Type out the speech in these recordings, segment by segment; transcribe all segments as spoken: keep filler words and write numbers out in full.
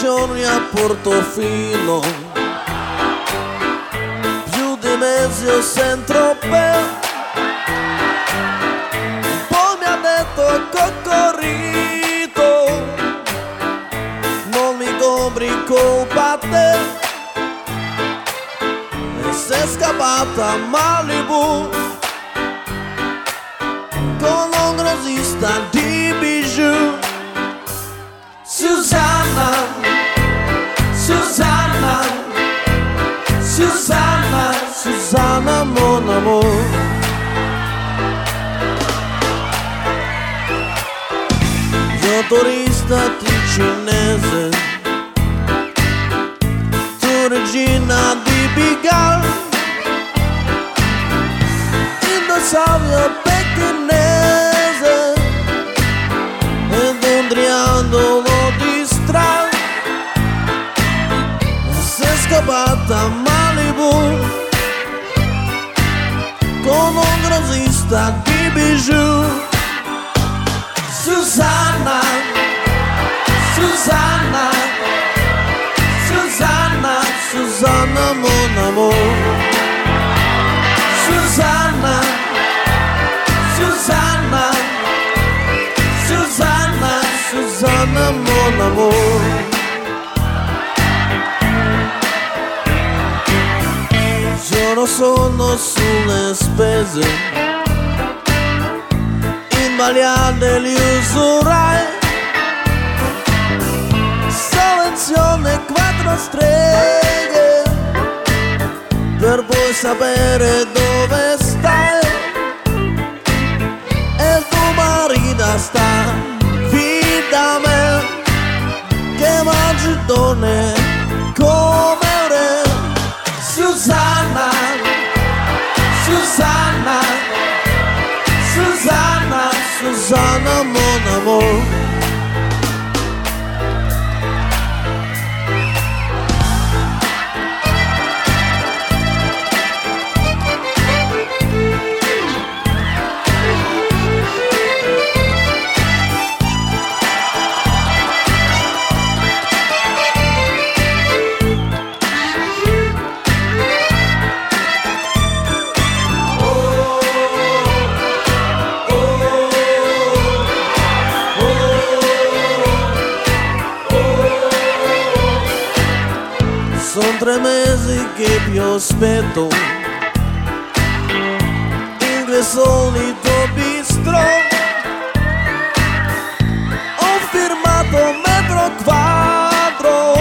giorni a Portofino, più di mezzo Saint-Tropez. Poi mi ha detto Coccorito, non mi compri colpa a te, e sei scappata a Malibu con un grossista di bijou. Susanna, Susanna, Susanna, Susanna mon amour. Io turista ticinese, tu regina di Pigalle, indossavi pechinese ed un triangolo di strada. Sei scappata a Malibu con un grossista di bijou. Susanna, Susanna, Susanna, Susanna mon amour. Susanna, Susanna, Susanna, Susanna mon amour. Giorno sono sulle spese, in balia degli usurai, selezione quattro streghe, per poi sapere dove stai. E tu marito sta da me, che mangi donne come re. Susanna, Susanna, Susanna, Susanna mon amour. Sono tre mesi che vi aspetto in quel solito bistro. Ho firmato metro quattro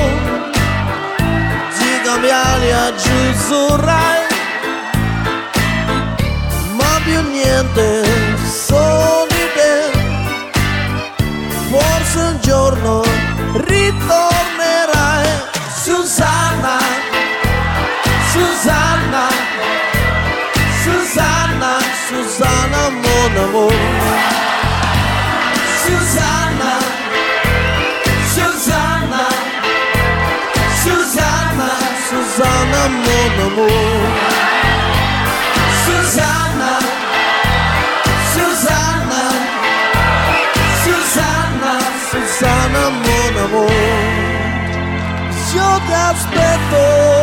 di cambiare a giù Rai, ma più niente sono di te. Forse un giorno ritornerai. Susanna, Susanna, Susanna, Susanna mon amour. Susanna, Susanna, Susanna, Susanna mon amour. Susanna, Susanna, Susanna, Susanna mon amour. Yo te aspetto.